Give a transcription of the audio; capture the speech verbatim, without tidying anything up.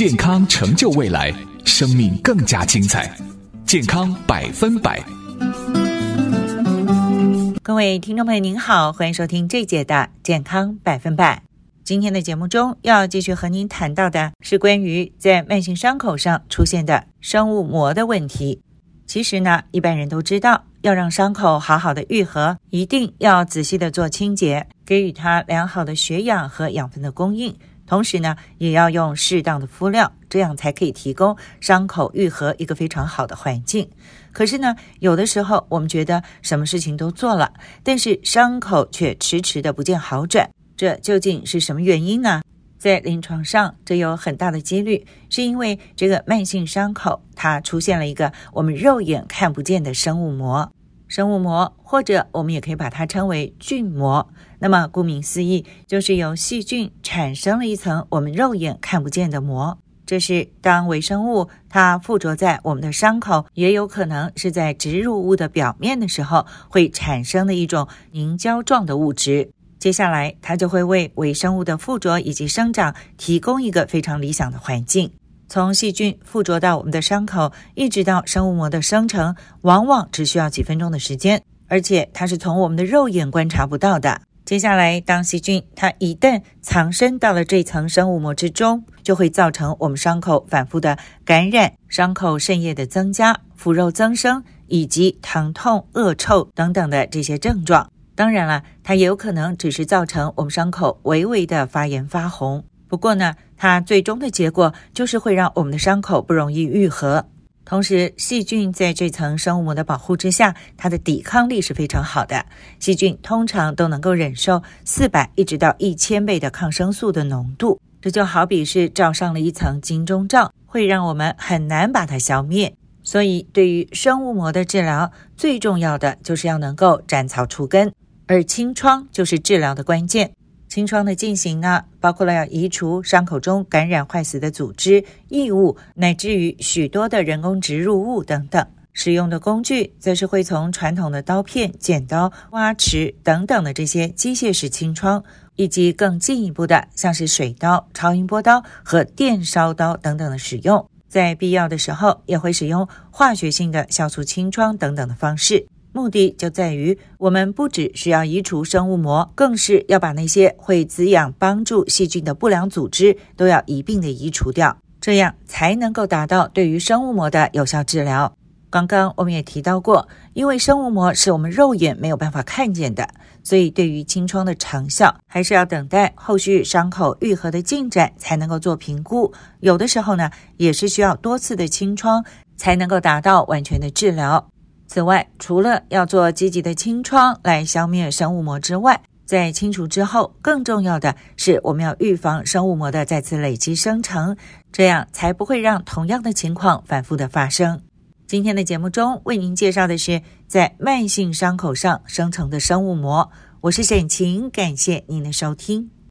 健康成就未来，生命更加精彩。健康百分百。 各位听众朋友您好，欢迎收听这节的健康百分百。今天的节目中要继续和您谈到的是关于在慢性伤口上出现的生物膜的问题。其实呢，一般人都知道，要让伤口好好的愈合，一定要仔细的做清洁，给予它良好的血氧和养分的供应，同时呢，也要用适当的敷料，这样才可以提供伤口愈合一个非常好的环境。可是呢，有的时候我们觉得什么事情都做了，但是伤口却迟迟的不见好转，这究竟是什么原因呢？在临床上，这有很大的几率是因为这个慢性伤口它出现了一个我们肉眼看不见的生物膜。生物膜，或者我们也可以把它称为菌膜，那么顾名思义，就是由细菌产生了一层我们肉眼看不见的膜。这是当微生物它附着在我们的伤口，也有可能是在植入物的表面的时候会产生的一种凝胶状的物质。接下来它就会为微生物的附着以及生长提供一个非常理想的环境。从细菌附着到我们的伤口，一直到生物膜的生成，往往只需要几分钟的时间，而且它是从我们的肉眼观察不到的。接下来当细菌它一旦藏身到了这层生物膜之中，就会造成我们伤口反复的感染，伤口渗液的增加，腐肉增生，以及疼痛、恶臭等等的这些症状。当然了，它也有可能只是造成我们伤口微微的发炎发红，不过呢，它最终的结果就是会让我们的伤口不容易愈合。同时，细菌在这层生物膜的保护之下，它的抵抗力是非常好的。细菌通常都能够忍受四百一直到一千倍的抗生素的浓度，这就好比是罩上了一层金钟罩，会让我们很难把它消灭。所以对于生物膜的治疗，最重要的就是要能够斩草除根，而清创就是治疗的关键。清创的进行呢，包括了要移除伤口中感染坏死的组织、异物，乃至于许多的人工植入物等等。使用的工具则是会从传统的刀片、剪刀、挖齿等等的这些机械式清创，以及更进一步的像是水刀、超音波刀和电烧刀等等的使用。在必要的时候，也会使用化学性的酵素清创等等的方式。目的就在于我们不只是要移除生物膜，更是要把那些会滋养帮助细菌的不良组织都要一并的移除掉，这样才能够达到对于生物膜的有效治疗。刚刚我们也提到过，因为生物膜是我们肉眼没有办法看见的，所以对于清创的成效还是要等待后续伤口愈合的进展才能够做评估。有的时候呢，也是需要多次的清创才能够达到完全的治疗。此外，除了要做积极的清创来消灭生物膜之外，在清除之后，更重要的是我们要预防生物膜的再次累积生成，这样才不会让同样的情况反复的发生。今天的节目中为您介绍的是在慢性伤口上生成的生物膜，我是沈晴，感谢您的收听。